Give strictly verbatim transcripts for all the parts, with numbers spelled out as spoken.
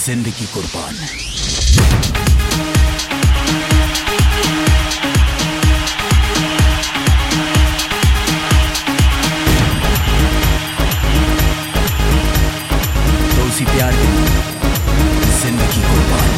जिंदगी कुर्बान। तो उसी प्यार के लिए जिंदगी कुर्बान।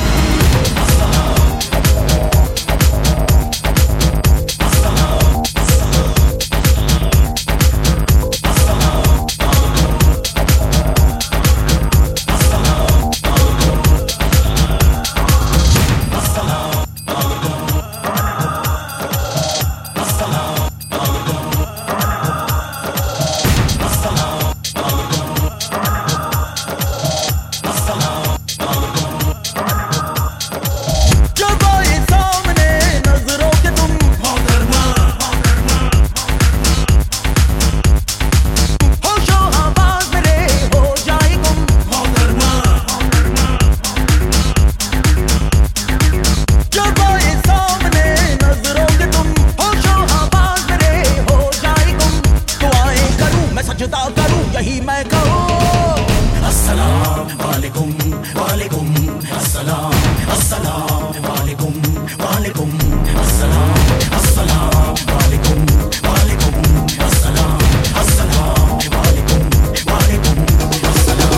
यही मैं कहूँ अस्सलाम वालेकुम वालेकुम अस्सलाम अस्सलाम वालेकुम वालेकुम अस्सलाम अस्सलाम वालेकुम वालेकुम अस्सलाम अस्सलाम वालेकुम वालेकुम अस्सलाम।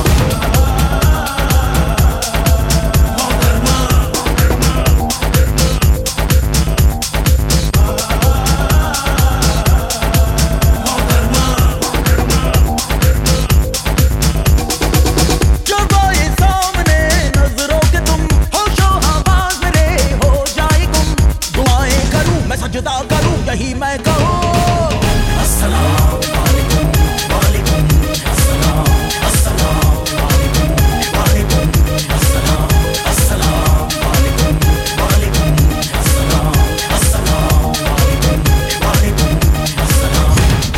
सजदा करूं यही मैं कहूं अस्सलाम वालेकुम वालेकुम अस्सलाम अस्सलाम वालेकुम वालेकुम अस्सलाम अस्सलाम वालेकुम वालेकुम अस्सलाम अस्सलाम वालेकुम वालेकुम अस्सलाम।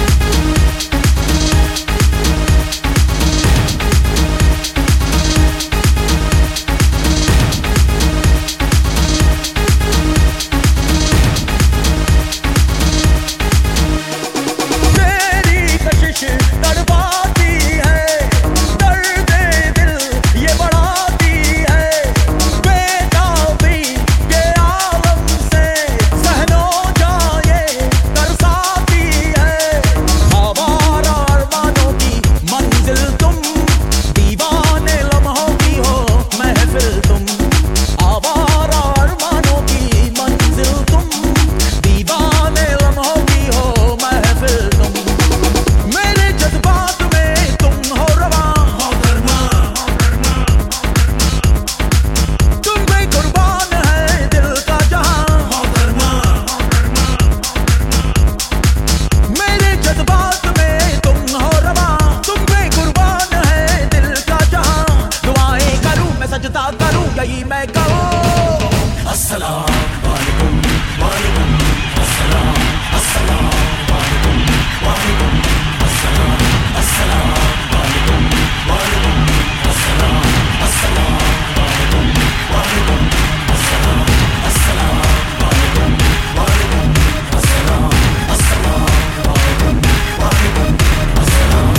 सजदा करूं यही मैं कहूं अस्सलाम वालेकुम वालेकुम अस्सलाम अस्सलाम वालेकुम वालेकुम अस्सलाम अस्सलाम वालेकुम वालेकुम अस्सलाम अस्सलाम वालेकुम वालेकुम अस्सलाम अस्सलाम वालेकुम वालेकुम अस्सलाम अस्सलाम वालेकुम वालेकुम अस्सलाम।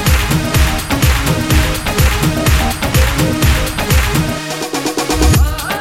Ah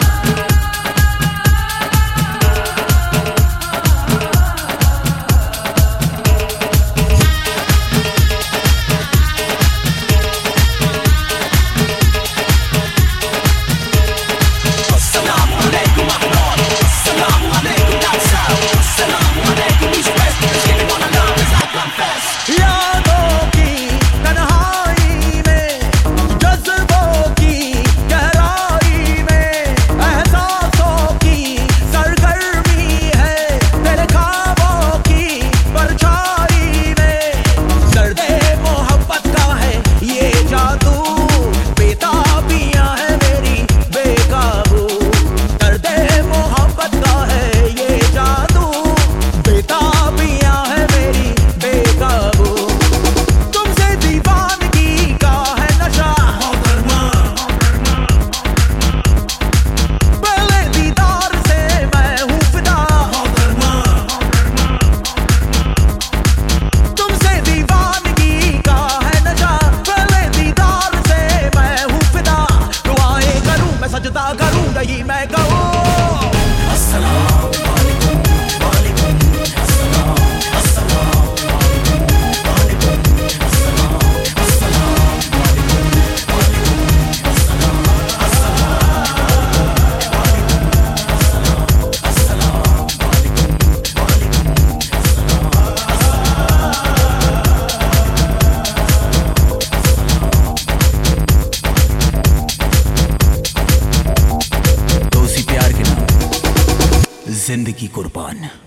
जिंदगी कुर्बान।